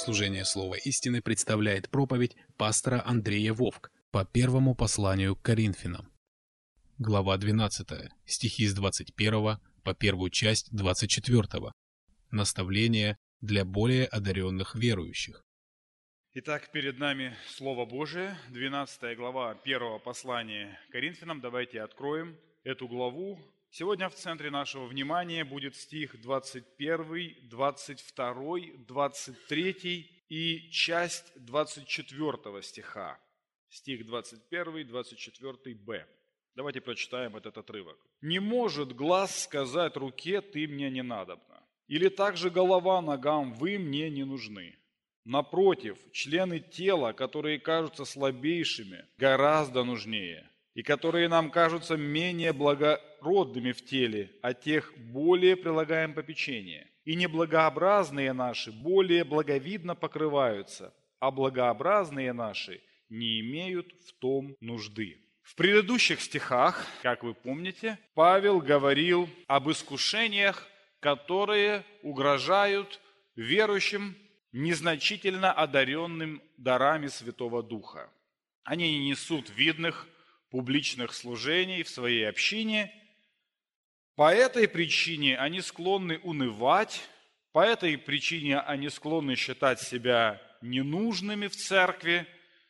служение Слова истины представляет проповедь пастора Андрея Вовк по первому посланию к Коринфянам. Глава 12, стихи с 21 по первую часть 24. Наставление для более одаренных верующих. Итак, перед нами Слово Божие, 12 глава первого послания к Коринфянам. Давайте откроем эту главу. Сегодня в центре нашего внимания будет стих 21, 22, 23 и часть 24 стиха. Стих 21, 24б. Давайте прочитаем этот отрывок. «Не может глаз сказать руке, ты мне не надобна, или также голова ногам, вы мне не нужны. Напротив, члены тела, которые кажутся слабейшими, гораздо нужнее, и которые нам кажутся менее благородными в теле, а тех более прилагаем попечение. И неблагообразные наши более благовидно покрываются, а благообразные наши не имеют в том нужды». В предыдущих стихах, как вы помните, Павел говорил об искушениях, которые угрожают верующим, незначительно одаренным дарами Святого Духа. Они не несут видных публичных служений в своей общине. По этой причине они склонны унывать, по этой причине они склонны считать себя ненужными в церкви,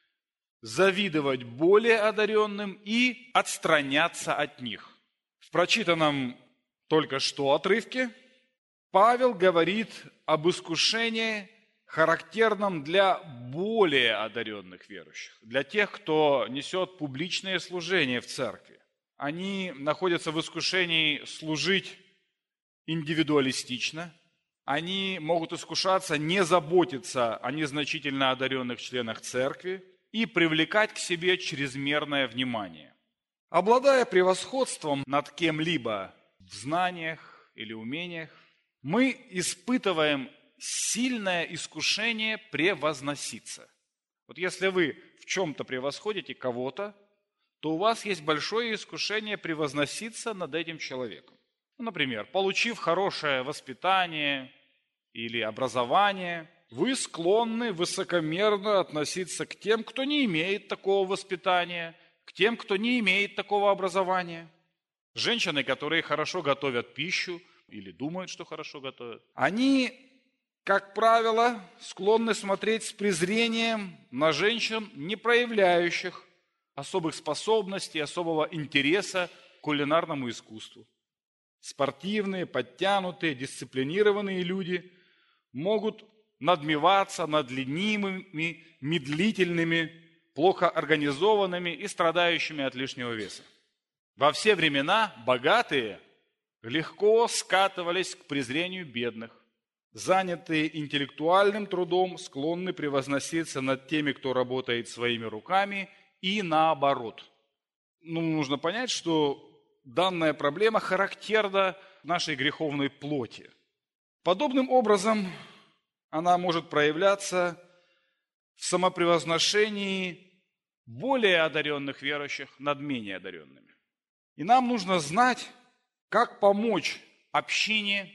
завидовать более одаренным и отстраняться от них. В прочитанном только что отрывке Павел говорит об искушении, характерном для более одаренных верующих, для тех, кто несет публичное служение в церкви. Они находятся в искушении служить индивидуалистично, они могут искушаться не заботиться о незначительно одаренных членах церкви и привлекать к себе чрезмерное внимание. Обладая превосходством над кем-либо в знаниях или умениях, мы испытываем сильное искушение превозноситься. Вот если вы в чем-то превосходите кого-то, то у вас есть большое искушение превозноситься над этим человеком. Например, получив хорошее воспитание или образование, вы склонны высокомерно относиться к тем, кто не имеет такого воспитания, к тем, кто не имеет такого образования. Женщины, которые хорошо готовят пищу или думают, что хорошо готовят, они, как правило, склонны смотреть с презрением на женщин, не проявляющих особых способностей, особого интереса к кулинарному искусству. Спортивные, подтянутые, дисциплинированные люди могут надмеваться над ленивыми, медлительными, плохо организованными и страдающими от лишнего веса. Во все времена богатые легко скатывались к презрению бедных. Занятые интеллектуальным трудом склонны превозноситься над теми, кто работает своими руками, и наоборот. Нужно понять, что данная проблема характерна нашей греховной плоти. Подобным образом она может проявляться в самопревозношении более одаренных верующих над менее одаренными. И нам нужно знать, как помочь общине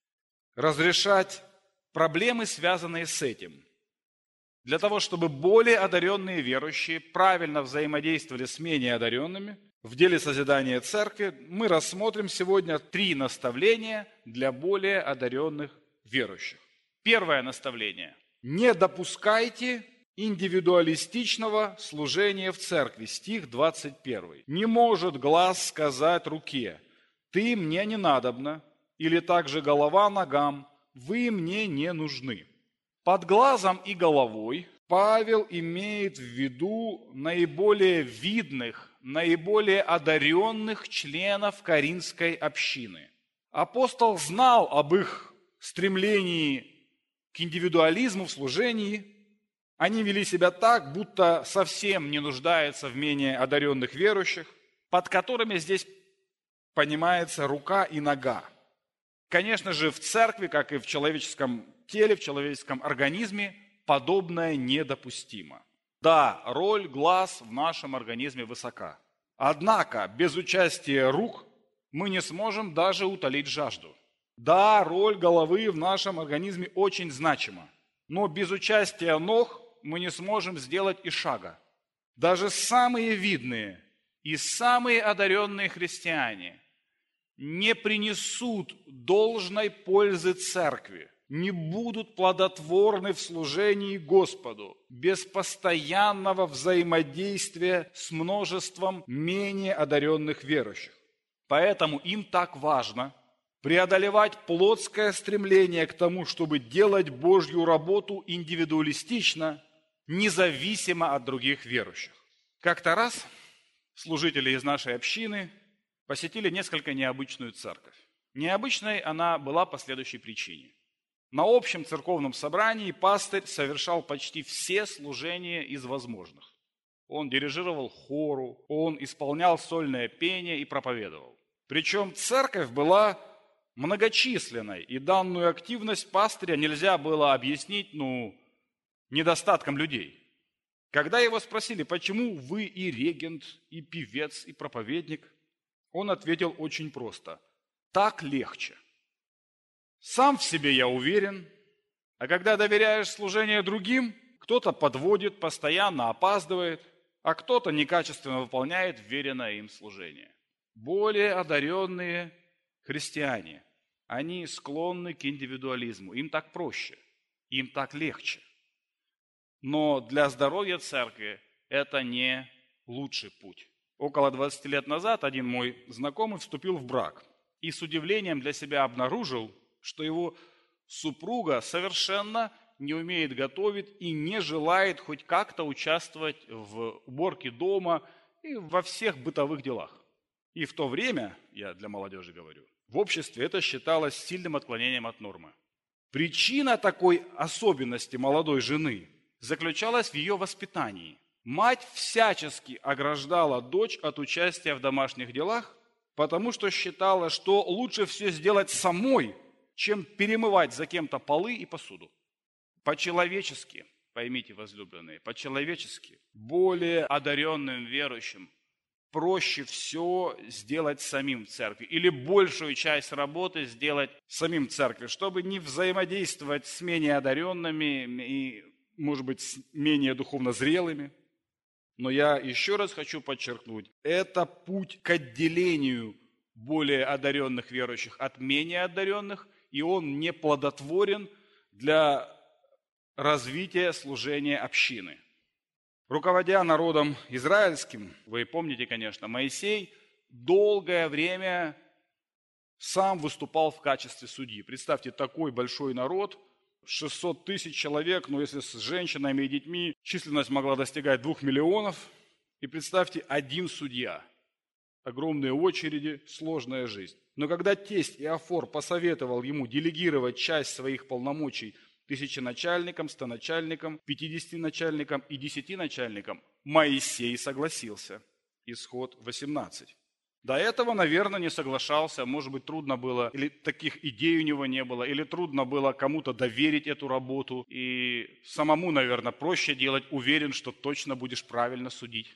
разрешать проблемы, связанные с этим. Для того, чтобы более одаренные верующие правильно взаимодействовали с менее одаренными, в деле созидания церкви мы рассмотрим сегодня 3 наставления для более одаренных верующих. Первое наставление. Не допускайте индивидуалистичного служения в церкви. Стих 21. «Не может глаз сказать руке, ты мне не надобна, или также голова ногам, вы мне не нужны». Под глазом и головой Павел имеет в виду наиболее видных, наиболее одаренных членов Коринфской общины. Апостол знал об их стремлении к индивидуализму в служении. Они вели себя так, будто совсем не нуждаются в менее одаренных верующих, под которыми здесь понимается рука и нога. Конечно же, в церкви, как и в человеческом теле, в человеческом организме, подобное недопустимо. Да, роль глаз в нашем организме высока. Однако, без участия рук мы не сможем даже утолить жажду. Да, роль головы в нашем организме очень значима. Но без участия ног мы не сможем сделать и шага. Даже самые видные и самые одаренные христиане не принесут должной пользы церкви, не будут плодотворны в служении Господу без постоянного взаимодействия с множеством менее одаренных верующих. Поэтому им так важно преодолевать плотское стремление к тому, чтобы делать Божью работу индивидуалистично, независимо от других верующих. Как-то раз служители из нашей общины посетили несколько необычную церковь. Необычной она была по следующей причине. На общем церковном собрании пастырь совершал почти все служения из возможных. Он дирижировал хору, он исполнял сольное пение и проповедовал. Причем церковь была многочисленной, и данную активность пастыря нельзя было объяснить, недостатком людей. Когда его спросили, почему вы и регент, и певец, и проповедник, он ответил очень просто: так легче. Сам в себе я уверен, а когда доверяешь служение другим, кто-то подводит, постоянно опаздывает, а кто-то некачественно выполняет вверенное им служение. Более одаренные христиане, они склонны к индивидуализму, им так проще, им так легче. Но для здоровья церкви это не лучший путь. Около 20 лет назад один мой знакомый вступил в брак и с удивлением для себя обнаружил, что его супруга совершенно не умеет готовить и не желает хоть как-то участвовать в уборке дома и во всех бытовых делах. И в то время, я для молодежи говорю, в обществе это считалось сильным отклонением от нормы. Причина такой особенности молодой жены заключалась в ее воспитании. Мать всячески ограждала дочь от участия в домашних делах, потому что считала, что лучше все сделать самой, чем перемывать за кем-то полы и посуду. По-человечески, поймите, возлюбленные, по-человечески, более одаренным верующим проще все сделать самим в церкви или большую часть работы сделать самим в церкви, чтобы не взаимодействовать с менее одаренными и, может быть, с менее духовно зрелыми. Но я еще раз хочу подчеркнуть, это путь к отделению более одаренных верующих от менее одаренных, и он не плодотворен для развития служения общины. Руководя народом израильским, вы помните, конечно, Моисей долгое время сам выступал в качестве судьи. Представьте, такой большой народ, 600 тысяч человек, но если с женщинами и детьми численность могла достигать 2 миллионов. И представьте, один судья. Огромные очереди, сложная жизнь. Но когда тесть Иофор посоветовал ему делегировать часть своих полномочий тысяченачальникам, стоначальникам, 50 начальникам и 10 начальникам, Моисей согласился. Исход 18. До этого, наверное, не соглашался, может быть, трудно было, или таких идей у него не было, или трудно было кому-то доверить эту работу, и самому, наверное, проще делать, уверен, что точно будешь правильно судить.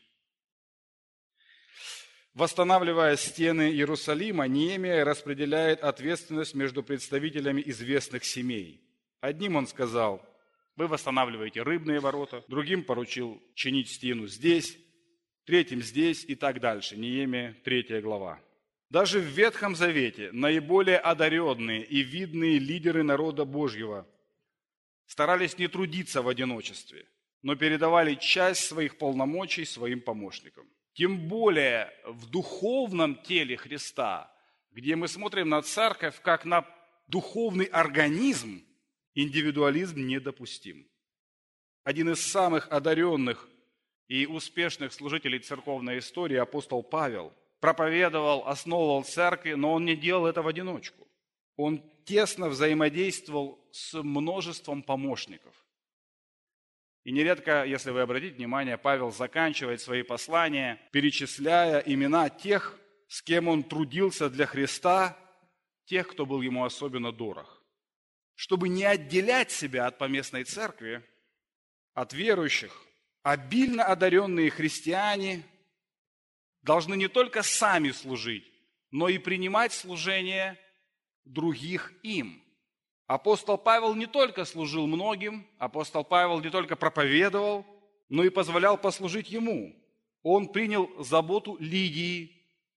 Восстанавливая стены Иерусалима, Неемия распределяет ответственность между представителями известных семей. Одним он сказал: вы восстанавливаете рыбные ворота, другим поручил чинить стену здесь, третьим здесь и так дальше. Неемия, 3 глава. Даже в Ветхом Завете наиболее одаренные и видные лидеры народа Божьего старались не трудиться в одиночестве, но передавали часть своих полномочий своим помощникам. Тем более в духовном теле Христа, где мы смотрим на церковь как на духовный организм, индивидуализм недопустим. Один из самых одаренных и успешных служителей церковной истории, апостол Павел, проповедовал, основывал церкви, но он не делал это в одиночку. Он тесно взаимодействовал с множеством помощников. И нередко, если вы обратите внимание, Павел заканчивает свои послания, перечисляя имена тех, с кем он трудился для Христа, тех, кто был ему особенно дорог. Чтобы не отделять себя от поместной церкви, от верующих, обильно одаренные христиане должны не только сами служить, но и принимать служение других им. Апостол Павел не только служил многим, апостол Павел не только проповедовал, но и позволял послужить ему. Он принял заботу Лидии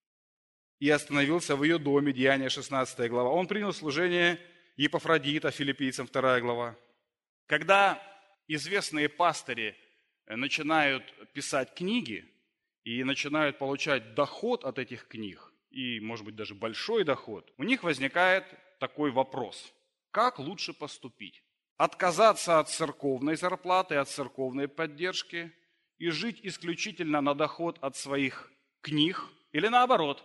и остановился в ее доме, Деяния 16 глава. Он принял служение Епафродита, Филиппийцам 2 глава. Когда известные пастыри начинают писать книги и начинают получать доход от этих книг, и, может быть, даже большой доход, у них возникает такой вопрос. Как лучше поступить? Отказаться от церковной зарплаты, от церковной поддержки и жить исключительно на доход от своих книг? Или наоборот,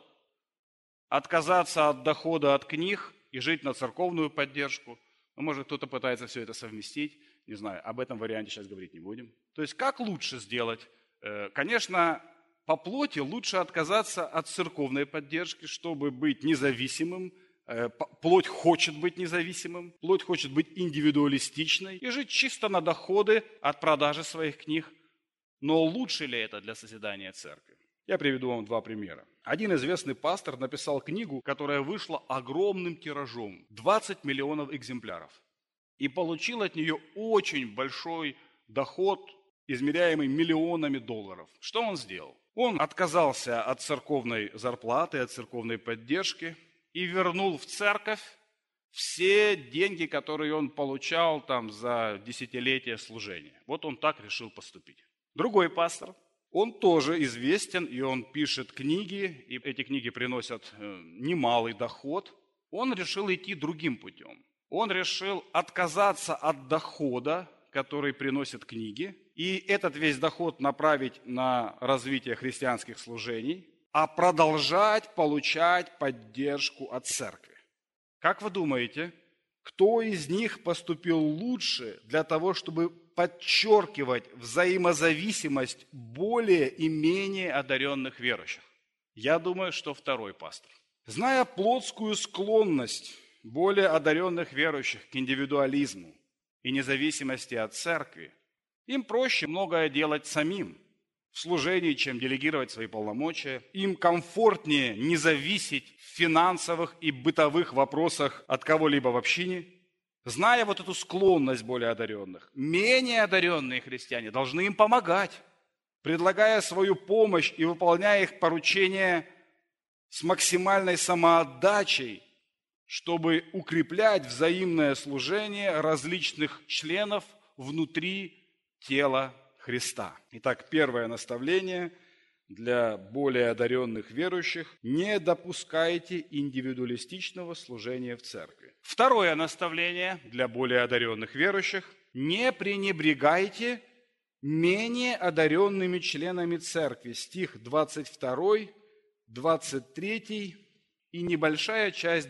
отказаться от дохода от книг и жить на церковную поддержку? Ну, может, кто-то пытается все это совместить. Не знаю, об этом варианте сейчас говорить не будем. То есть, как лучше сделать? Конечно, по плоти лучше отказаться от церковной поддержки, чтобы быть независимым. Плоть хочет быть независимым, плоть хочет быть индивидуалистичной и жить чисто на доходы от продажи своих книг. Но лучше ли это для созидания церкви? Я приведу вам два примера. Один известный пастор написал книгу, которая вышла огромным тиражом, 20 миллионов экземпляров, и получил от нее очень большой доход, измеряемый миллионами долларов. Что он сделал? Он отказался от церковной зарплаты, от церковной поддержки, и вернул в церковь все деньги, которые он получал там за десятилетия служения. Вот он так решил поступить. Другой пастор, он тоже известен, и он пишет книги, и эти книги приносят немалый доход. Он решил идти другим путем. Он решил отказаться от дохода, который приносят книги, и этот весь доход направить на развитие христианских служений, а продолжать получать поддержку от церкви. Как вы думаете, кто из них поступил лучше для того, чтобы подчеркивать взаимозависимость более и менее одаренных верующих? Я думаю, что второй пастор. Зная плотскую склонность более одаренных верующих к индивидуализму и независимости от церкви, им проще многое делать самим в служении, чем делегировать свои полномочия. Им комфортнее не зависеть в финансовых и бытовых вопросах от кого-либо в общине. Зная вот эту склонность более одаренных, менее одаренные христиане должны им помогать, предлагая свою помощь и выполняя их поручения с максимальной самоотдачей, чтобы укреплять взаимное служение различных членов внутри тела Христа. Итак, первое наставление для более одаренных верующих: не допускайте индивидуалистичного служения в церкви. Второе наставление для более одаренных верующих: не пренебрегайте менее одаренными членами церкви. Стих 22, 23 и небольшая часть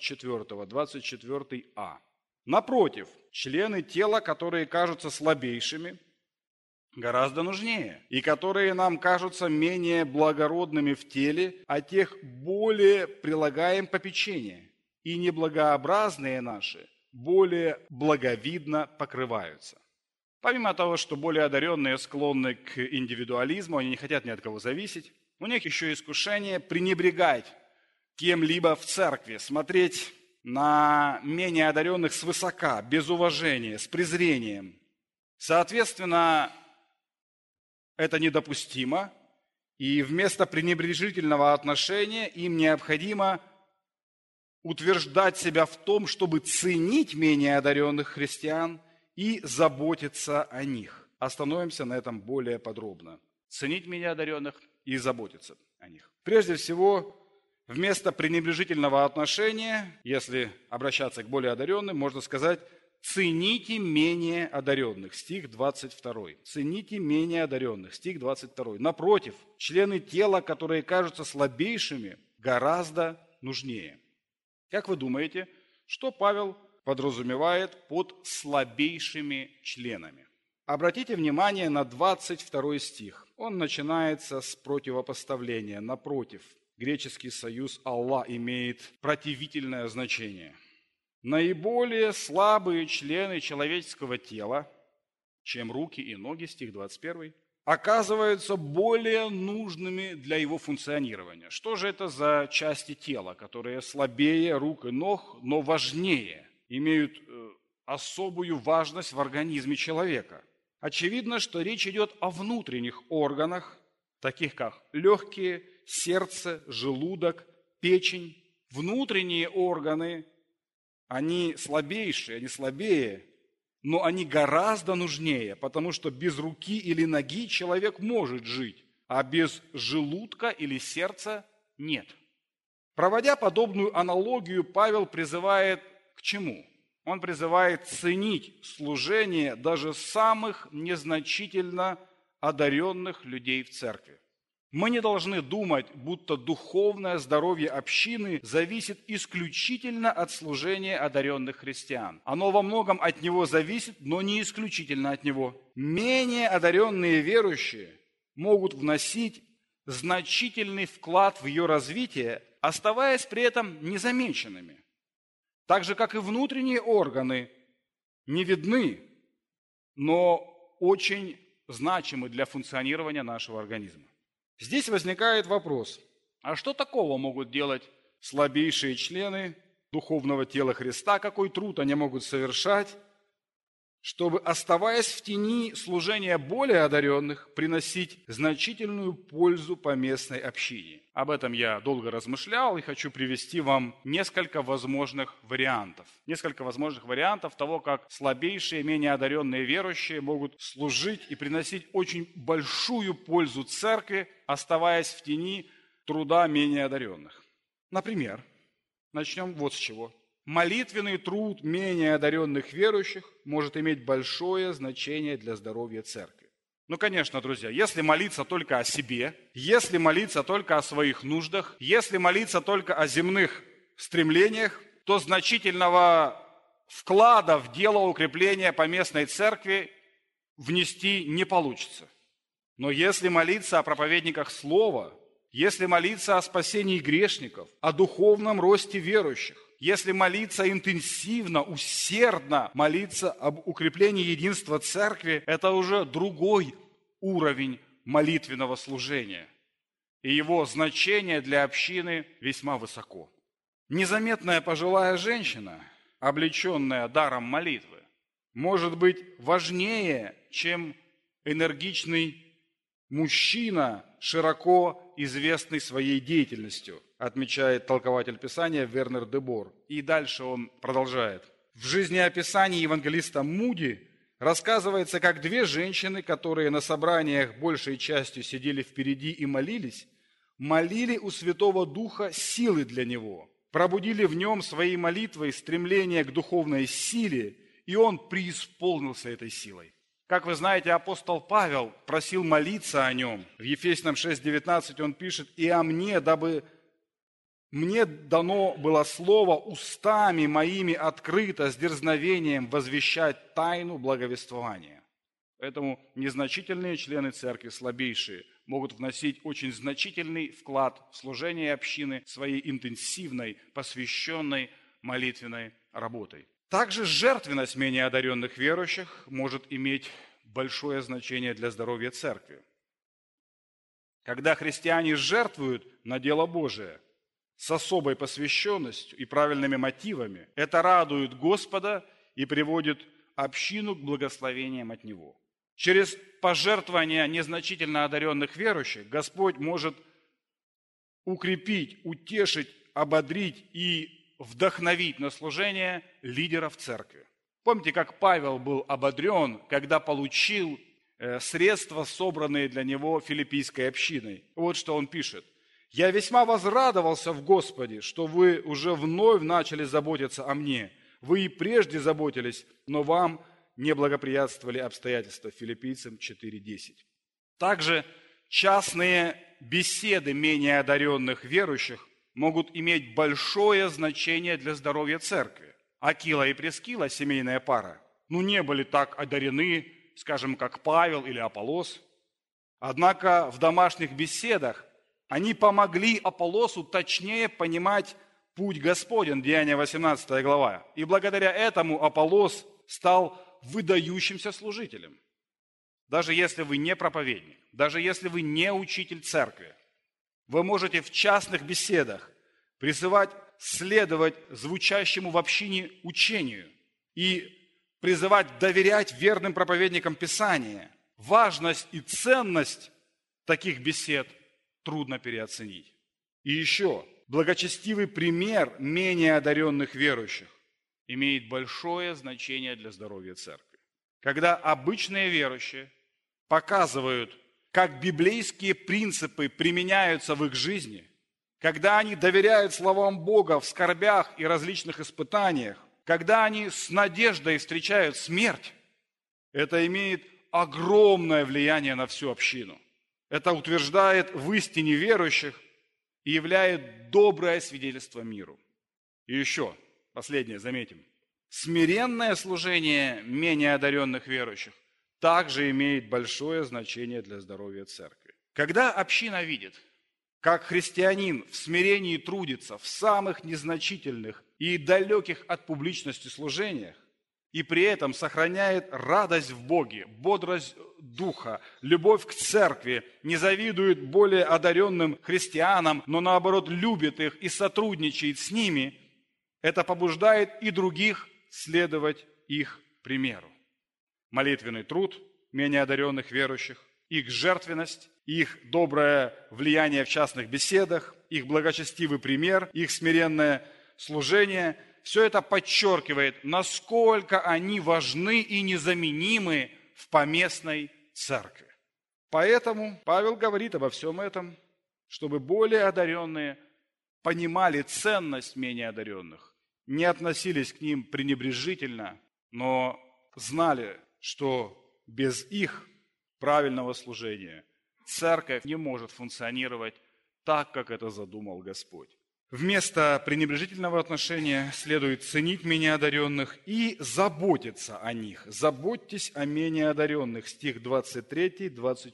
24а. Напротив, члены тела, которые кажутся слабейшими, гораздо нужнее, и которые нам кажутся менее благородными в теле, а тех более прилагаем попечение, и неблагообразные наши более благовидно покрываются. Помимо того, что более одаренные склонны к индивидуализму, они не хотят ни от кого зависеть, у них еще искушение пренебрегать кем-либо в церкви, смотреть на менее одаренных свысока, без уважения, с презрением. Соответственно, это недопустимо, и вместо пренебрежительного отношения им необходимо утверждать себя в том, чтобы ценить менее одаренных христиан и заботиться о них. Остановимся на этом более подробно. Ценить менее одаренных и заботиться о них. Прежде всего, вместо пренебрежительного отношения, если обращаться к более одаренным, можно сказать: цените менее одаренных, стих 22. Цените менее одаренных, стих 22. Напротив, члены тела, которые кажутся слабейшими, гораздо нужнее. Как вы думаете, что Павел подразумевает под слабейшими членами? Обратите внимание на 22 стих. Он начинается с противопоставления. Напротив, греческий союз «Алла» имеет противительное значение. Наиболее слабые члены человеческого тела, чем руки и ноги, стих 21, оказываются более нужными для его функционирования. Что же это за части тела, которые слабее рук и ног, но важнее? имеют особую важность в организме человека. Очевидно, что речь идет о внутренних органах, таких как легкие, сердце, желудок, печень. Внутренние органы, они слабейшие, они слабее, но они гораздо нужнее, потому что без руки или ноги человек может жить, а без желудка или сердца нет. Проводя подобную аналогию, Павел призывает к чему? Он призывает ценить служение даже самых незначительно одаренных людей в церкви. Мы не должны думать, будто духовное здоровье общины зависит исключительно от служения одаренных христиан. Оно во многом от него зависит, но не исключительно от него. Менее одаренные верующие могут вносить значительный вклад в ее развитие, оставаясь при этом незамеченными. Так же, как и внутренние органы не видны, но очень значимы для функционирования нашего организма. Здесь возникает вопрос, а что такого могут делать слабейшие члены духовного тела Христа, какой труд они могут совершать, чтобы, оставаясь в тени служения более одаренных, приносить значительную пользу поместной общине? Об этом я долго размышлял и хочу привести вам несколько возможных вариантов. Несколько возможных вариантов того, как слабейшие, менее одаренные верующие могут служить и приносить очень большую пользу церкви, оставаясь в тени труда менее одаренных. Например, начнем вот с чего. Молитвенный труд менее одаренных верующих может иметь большое значение для здоровья церкви. Ну, конечно, друзья, если молиться только о себе, если молиться только о своих нуждах, если молиться только о земных стремлениях, то значительного вклада в дело укрепления поместной церкви внести не получится. Но если молиться о проповедниках слова, если молиться о спасении грешников, о духовном росте верующих, если молиться интенсивно, усердно молиться об укреплении единства церкви, это уже другой уровень молитвенного служения. И его значение для общины весьма высоко. Незаметная пожилая женщина, облеченная даром молитвы, может быть важнее, чем энергичный мужчина, широко известный своей деятельностью, отмечает толкователь Писания Вернер де Бор. И дальше он продолжает. В жизнеописании евангелиста Муди рассказывается, как две женщины, которые на собраниях большей частью сидели впереди и молились, молили у Святого Духа силы для него, пробудили в нем своей молитвой стремление к духовной силе, и он преисполнился этой силой. Как вы знаете, апостол Павел просил молиться о нем. В Ефесянам 6:19 он пишет: «И о мне, дабы мне дано было слово устами моими открыто с дерзновением возвещать тайну благовествования». Поэтому незначительные члены церкви, слабейшие, могут вносить очень значительный вклад в служение общины своей интенсивной, посвященной молитвенной работой. Также жертвенность менее одаренных верующих может иметь большое значение для здоровья церкви. Когда христиане жертвуют на дело Божие с особой посвященностью и правильными мотивами, это радует Господа и приводит общину к благословениям от Него. Через пожертвования незначительно одаренных верующих Господь может укрепить, утешить, ободрить и вдохновить на служение лидеров церкви. Помните, как Павел был ободрен, когда получил средства, собранные для него филиппийской общиной. Вот что он пишет. «Я весьма возрадовался в Господе, что вы уже вновь начали заботиться о мне. Вы и прежде заботились, но вам не благоприятствовали обстоятельства». Филиппийцам 4:10. Также частные беседы менее одаренных верующих могут иметь большое значение для здоровья церкви. Акила и Прискила, семейная пара, не были так одарены, скажем, как Павел или Аполлос. Однако в домашних беседах они помогли Аполлосу точнее понимать путь Господень, Деяния 18 глава. И благодаря этому Аполлос стал выдающимся служителем. Даже если вы не проповедник, даже если вы не учитель церкви, вы можете в частных беседах призывать следовать звучащему в общине учению и призывать доверять верным проповедникам Писания. Важность и ценность таких бесед трудно переоценить. И еще, благочестивый пример менее одаренных верующих имеет большое значение для здоровья церкви. Когда обычные верующие показывают, как библейские принципы применяются в их жизни, когда они доверяют словам Бога в скорбях и различных испытаниях, когда они с надеждой встречают смерть, это имеет огромное влияние на всю общину. Это утверждает в истине верующих и являет доброе свидетельство миру. И еще, последнее, заметим. Смиренное служение менее одаренных верующих также имеет большое значение для здоровья церкви. Когда община видит, как христианин в смирении трудится в самых незначительных и далеких от публичности служениях, и при этом сохраняет радость в Боге, бодрость духа, любовь к церкви, не завидует более одаренным христианам, но наоборот любит их и сотрудничает с ними, это побуждает и других следовать их примеру. Молитвенный труд менее одаренных верующих, их жертвенность, их доброе влияние в частных беседах, их благочестивый пример, их смиренное служение – все это подчеркивает, насколько они важны и незаменимы в поместной церкви. Поэтому Павел говорит обо всем этом, чтобы более одаренные понимали ценность менее одаренных, не относились к ним пренебрежительно, но знали, что без их правильного служения церковь не может функционировать так, как это задумал Господь. Вместо пренебрежительного отношения следует ценить менее одаренных и заботиться о них. Заботьтесь о менее одаренных, стих 23,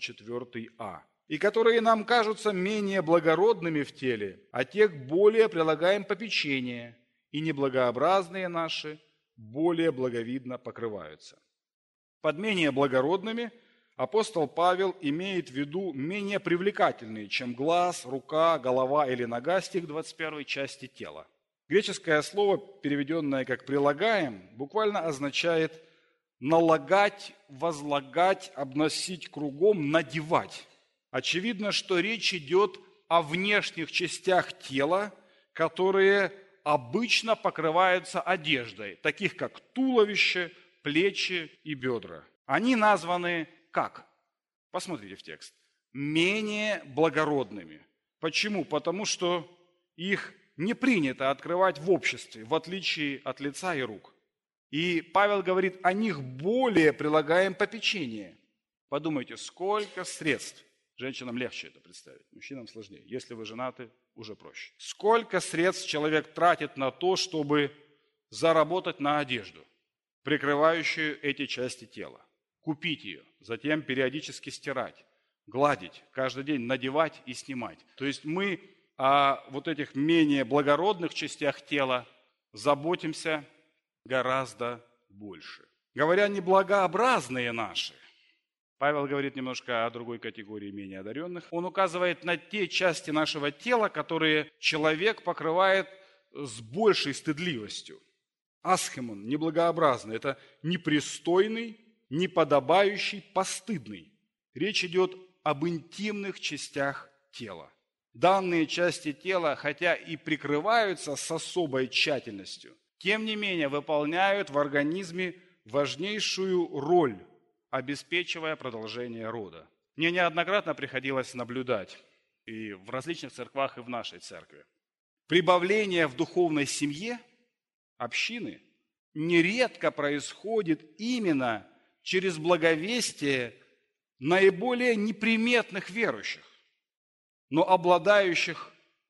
24а. И которые нам кажутся менее благородными в теле, а тех более прилагаем попечение, и неблагообразные наши более благовидно покрываются. Под менее благородными апостол Павел имеет в виду менее привлекательные, чем глаз, рука, голова или нога, стих 21 части тела. Греческое слово, переведенное как «прилагаем», буквально означает налагать, возлагать, обносить кругом, надевать. Очевидно, что речь идет о внешних частях тела, которые обычно покрываются одеждой, таких как туловище, плечи и бедра. Они названы как? Посмотрите в текст. Менее благородными. Почему? Потому что их не принято открывать в обществе, в отличие от лица и рук. И Павел говорит, о них более прилагаем попечение. Подумайте, сколько средств. Женщинам легче это представить, мужчинам сложнее. Если вы женаты, уже проще. Сколько средств человек тратит на то, чтобы заработать на одежду, прикрывающую эти части тела. Купить ее, затем периодически стирать, гладить, каждый день надевать и снимать. То есть мы о вот этих менее благородных частях тела заботимся гораздо больше. Говоря неблагообразные наши, Павел говорит немножко о другой категории менее одаренных. Он указывает на те части нашего тела, которые человек покрывает с большей стыдливостью. Асхемон, неблагообразный, это непристойный, неподобающий, постыдный. Речь идет об интимных частях тела. Данные части тела, хотя и прикрываются с особой тщательностью, тем не менее выполняют в организме важнейшую роль, обеспечивая продолжение рода. Мне неоднократно приходилось наблюдать и в различных церквах, и в нашей церкви. Прибавление в духовной семье общины нередко происходит именно через благовестие наиболее неприметных верующих, но обладающих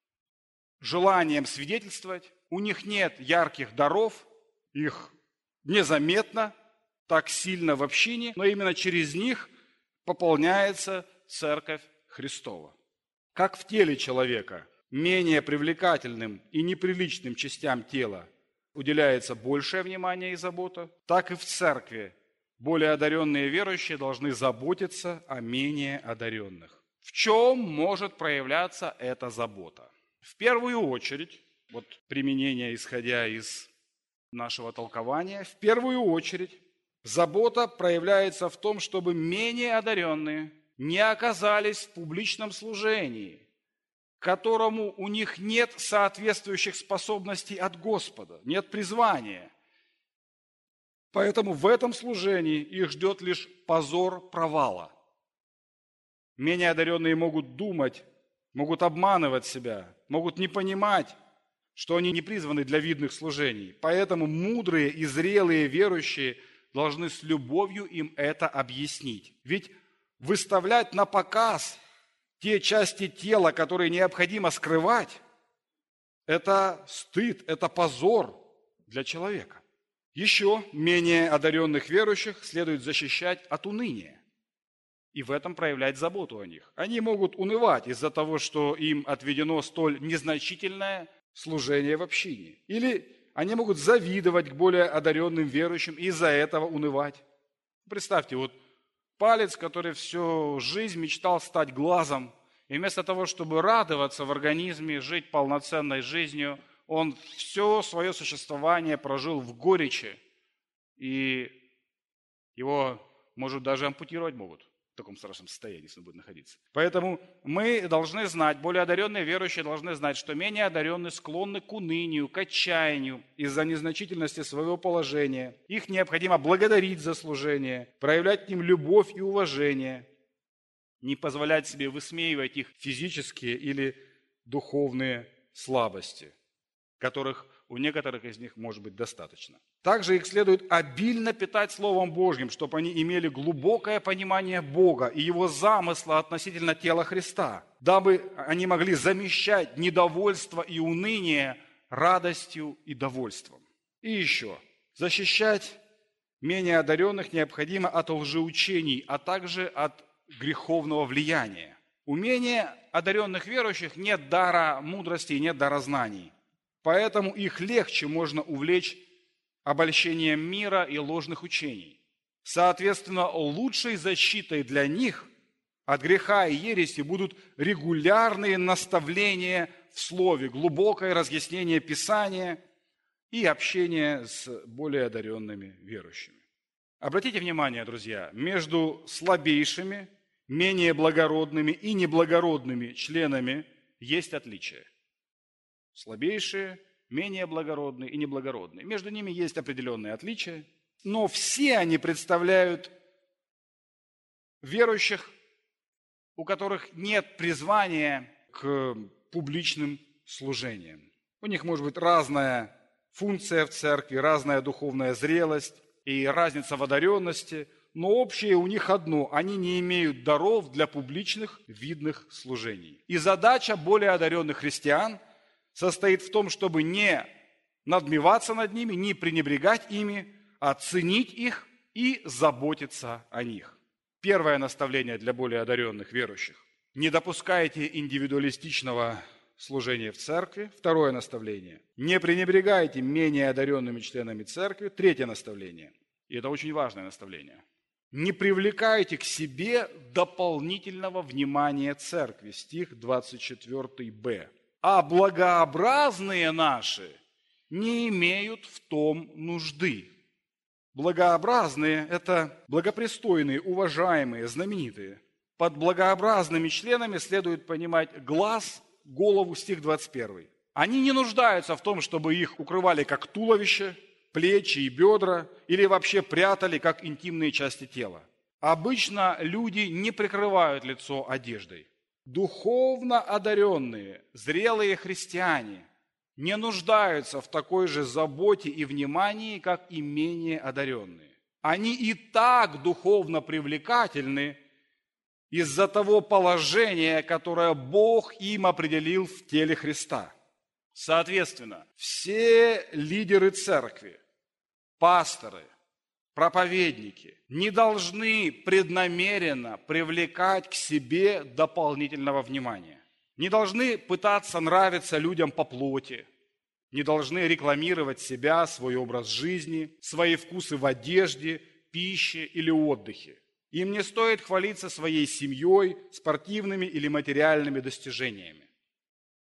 желанием свидетельствовать. У них нет ярких даров, их незаметно, так сильно в общине, но именно через них пополняется Церковь Христова. Как в теле человека менее привлекательным и неприличным частям тела уделяется большее внимание и забота, так и в церкви более одаренные верующие должны заботиться о менее одаренных. В чем может проявляться эта забота? В первую очередь, вот применение, исходя из нашего толкования, в первую очередь забота проявляется в том, чтобы менее одаренные не оказались в публичном служении, к которому у них нет соответствующих способностей от Господа, нет призвания. Поэтому в этом служении их ждет лишь позор провала. Менее одаренные могут думать, могут обманывать себя, могут не понимать, что они не призваны для видных служений. Поэтому мудрые и зрелые верующие должны с любовью им это объяснить. Ведь выставлять на показ те части тела, которые необходимо скрывать, это стыд, это позор для человека. Еще менее одаренных верующих следует защищать от уныния и в этом проявлять заботу о них. Они могут унывать из-за того, что им отведено столь незначительное служение в общине. Или они могут завидовать к более одаренным верующим и из-за этого унывать. Представьте, вот палец, который всю жизнь мечтал стать глазом, и вместо того, чтобы радоваться в организме, жить полноценной жизнью, он все свое существование прожил в горечи, и его, может, даже ампутировать могут в таком страшном состоянии, если он будет находиться. Поэтому мы должны знать, более одаренные верующие должны знать, что менее одаренные склонны к унынию, к отчаянию из-за незначительности своего положения. Их необходимо благодарить за служение, проявлять к ним любовь и уважение, не позволять себе высмеивать их физические или духовные слабости, которых у некоторых из них может быть достаточно. Также их следует обильно питать Словом Божьим, чтобы они имели глубокое понимание Бога и Его замысла относительно тела Христа, дабы они могли замещать недовольство и уныние радостью и довольством. И еще, защищать менее одаренных необходимо от лжеучений, а также от греховного влияния. У менее одаренных верующих нет дара мудрости и нет дара знаний. Поэтому их легче можно увлечь обольщением мира и ложных учений. Соответственно, лучшей защитой для них от греха и ереси будут регулярные наставления в Слове, глубокое разъяснение Писания и общение с более одаренными верующими. Обратите внимание, друзья, между слабейшими, менее благородными и неблагородными членами есть отличие. Слабейшие, менее благородные и неблагородные. Между ними есть определенные отличия, но все они представляют верующих, у которых нет призвания к публичным служениям. У них может быть разная функция в церкви, разная духовная зрелость и разница в одаренности, но общее у них одно – они не имеют даров для публичных видных служений. И задача более одаренных христиан – состоит в том, чтобы не надмеваться над ними, не пренебрегать ими, а ценить их и заботиться о них. Первое наставление для более одаренных верующих. Не допускайте индивидуалистичного служения в церкви. Второе наставление. Не пренебрегайте менее одаренными членами церкви. Третье наставление. И это очень важное наставление. Не привлекайте к себе дополнительного внимания церкви. Стих 24б. А благообразные наши не имеют в том нужды. Благообразные – это благопристойные, уважаемые, знаменитые. Под благообразными членами следует понимать глаз, голову, стих 21. Они не нуждаются в том, чтобы их укрывали как туловище, плечи и бедра, или вообще прятали как интимные части тела. Обычно люди не прикрывают лицо одеждой. Духовно одаренные, зрелые христиане не нуждаются в такой же заботе и внимании, как и менее одаренные. Они и так духовно привлекательны из-за того положения, которое Бог им определил в теле Христа. Соответственно, все лидеры церкви, пасторы, проповедники не должны преднамеренно привлекать к себе дополнительного внимания. Не должны пытаться нравиться людям по плоти. Не должны рекламировать себя, свой образ жизни, свои вкусы в одежде, пище или отдыхе. Им не стоит хвалиться своей семьей, спортивными или материальными достижениями.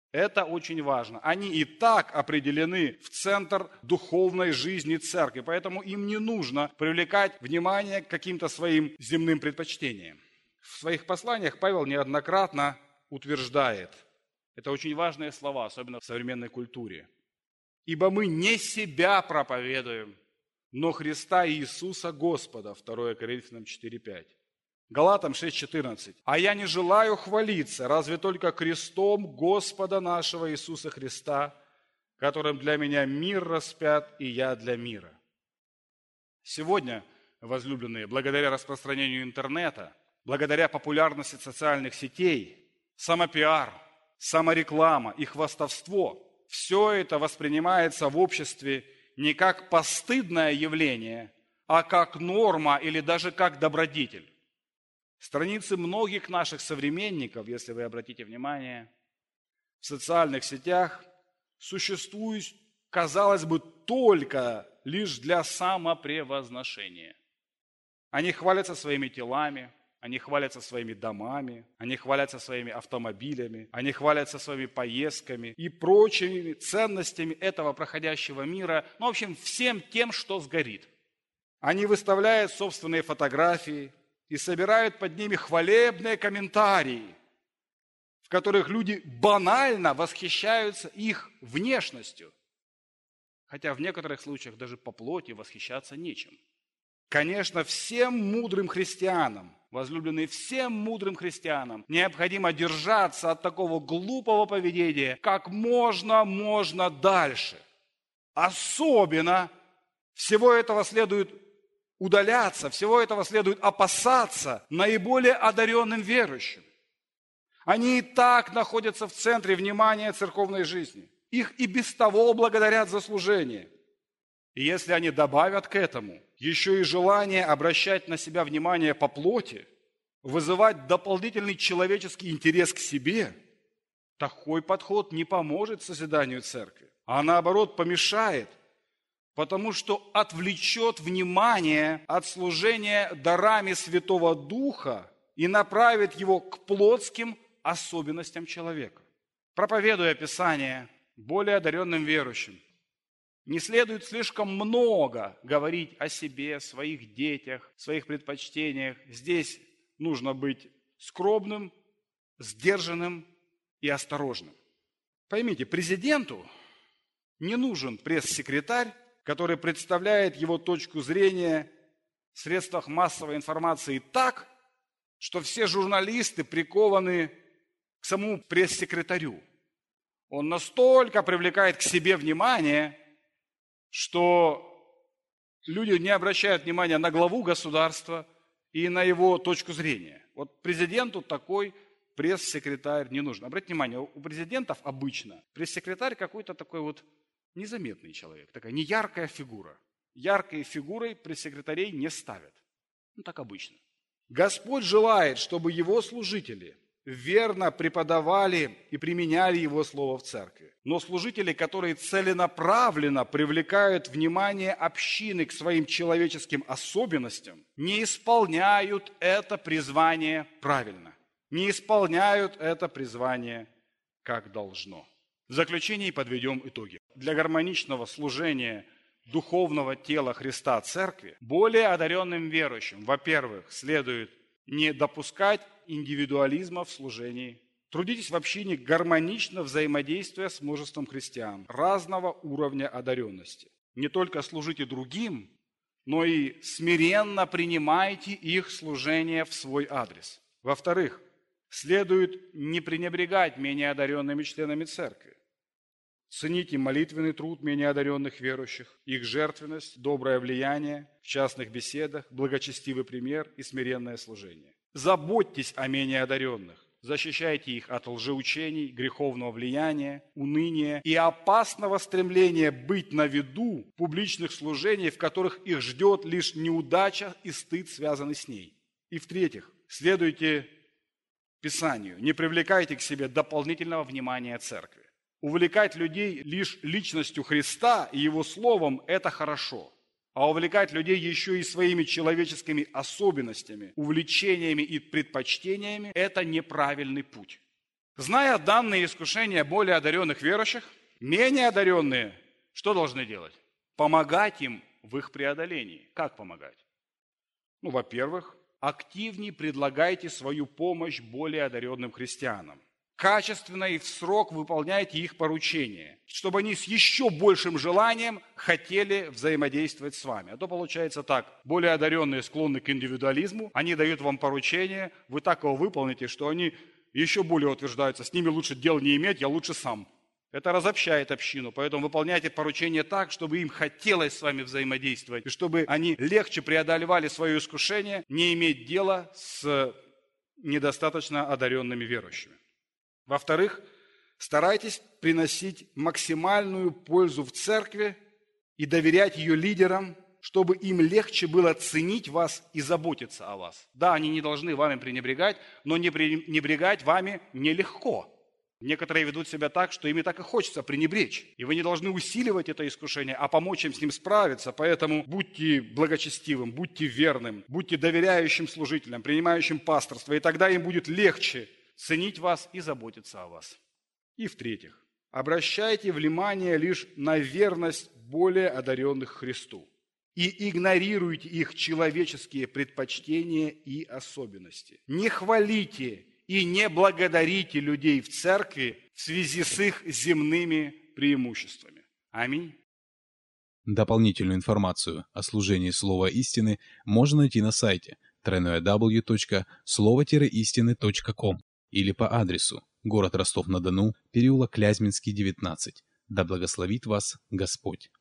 Это очень важно. Они и так определены в центр духовной жизни церкви, поэтому им не нужно привлекать внимание к каким-то своим земным предпочтениям. В своих посланиях Павел неоднократно утверждает, это очень важные слова, особенно в современной культуре, «Ибо мы не себя проповедуем, но Христа Иисуса Господа», 2 Коринфянам 4:5. Галатам 6:14. «А я не желаю хвалиться, разве только крестом Господа нашего Иисуса Христа, которым для меня мир распят, и я для мира». Сегодня, возлюбленные, благодаря распространению интернета, благодаря популярности социальных сетей, самопиар, самореклама и хвастовство, все это воспринимается в обществе не как постыдное явление, а как норма или даже как добродетель. Страницы многих наших современников, если вы обратите внимание, в социальных сетях существуют, казалось бы, только лишь для самопревозношения. Они хвалятся своими телами, они хвалятся своими домами, они хвалятся своими автомобилями, они хвалятся своими поездками и прочими ценностями этого проходящего мира, в общем, всем тем, что сгорит. Они выставляют собственные фотографии и собирают под ними хвалебные комментарии, в которых люди банально восхищаются их внешностью, хотя в некоторых случаях даже по плоти восхищаться нечем. Конечно, всем мудрым христианам, возлюбленные, всем мудрым христианам необходимо держаться от такого глупого поведения как можно дальше. Особенно всего этого следует удаляться, всего этого следует опасаться наиболее одаренным верующим. Они и так находятся в центре внимания церковной жизни. Их и без того благодарят за служение. И если они добавят к этому еще и желание обращать на себя внимание по плоти, вызывать дополнительный человеческий интерес к себе, такой подход не поможет созиданию церкви, а наоборот помешает, потому что отвлечет внимание от служения дарами Святого Духа и направит его к плотским особенностям человека. Проповедуя Писание более одаренным верующим, не следует слишком много говорить о себе, своих детях, своих предпочтениях. Здесь нужно быть скромным, сдержанным и осторожным. Поймите, президенту не нужен пресс-секретарь, который представляет его точку зрения в средствах массовой информации так, что все журналисты прикованы к самому пресс-секретарю. Он настолько привлекает к себе внимание, что люди не обращают внимания на главу государства и на его точку зрения. Вот президенту такой пресс-секретарь не нужен. Обратите внимание, у президентов обычно пресс-секретарь какой-то такой вот незаметный человек, такая неяркая фигура. Яркой фигурой пресс-секретарей не ставят. Так обычно. Господь желает, чтобы его служители верно преподавали и применяли его слово в церкви. Но служители, которые целенаправленно привлекают внимание общины к своим человеческим особенностям, не исполняют это призвание правильно, не исполняют это призвание как должно. В заключении подведем итоги. Для гармоничного служения духовного тела Христа Церкви более одаренным верующим, во-первых, следует не допускать индивидуализма в служении. Трудитесь в общине, гармонично взаимодействуя с множеством христиан разного уровня одаренности. Не только служите другим, но и смиренно принимайте их служение в свой адрес. Во-вторых, следует не пренебрегать менее одаренными членами церкви. Цените молитвенный труд менее одаренных верующих, их жертвенность, доброе влияние в частных беседах, благочестивый пример и смиренное служение. Заботьтесь о менее одаренных, защищайте их от лжеучений, греховного влияния, уныния и опасного стремления быть на виду публичных служений, в которых их ждет лишь неудача и стыд, связанный с ней. И в-третьих, следуйте Писанию, не привлекайте к себе дополнительного внимания церкви. Увлекать людей лишь личностью Христа и Его Словом – это хорошо. А увлекать людей еще и своими человеческими особенностями, увлечениями и предпочтениями – это неправильный путь. Зная данные искушения более одаренных верующих, менее одаренные что должны делать? Помогать им в их преодолении. Как помогать? Во-первых, активнее предлагайте свою помощь более одаренным христианам. Качественно и в срок выполняйте их поручения, чтобы они с еще большим желанием хотели взаимодействовать с вами. А то получается так, более одаренные склонны к индивидуализму, они дают вам поручение, вы так его выполните, что они еще более утверждаются, с ними лучше дел не иметь, я лучше сам. Это разобщает общину, поэтому выполняйте поручение так, чтобы им хотелось с вами взаимодействовать, и чтобы они легче преодолевали свое искушение не иметь дела с недостаточно одаренными верующими. Во-вторых, старайтесь приносить максимальную пользу в церкви и доверять ее лидерам, чтобы им легче было ценить вас и заботиться о вас. Да, они не должны вами пренебрегать, но не пренебрегать вами нелегко. Некоторые ведут себя так, что ими так и хочется пренебречь. И вы не должны усиливать это искушение, а помочь им с ним справиться. Поэтому будьте благочестивым, будьте верным, будьте доверяющим служителям, принимающим пасторство, и тогда им будет легче ценить вас и заботиться о вас. И в-третьих, обращайте внимание лишь на верность более одаренных Христу и игнорируйте их человеческие предпочтения и особенности. Не хвалите и не благодарите людей в церкви в связи с их земными преимуществами. Аминь. Дополнительную информацию о служении Слова Истины можно найти на сайте www.slovo-истины.com или по адресу город Ростов-на-Дону, переулок Клязьминский, 19. Да благословит вас Господь.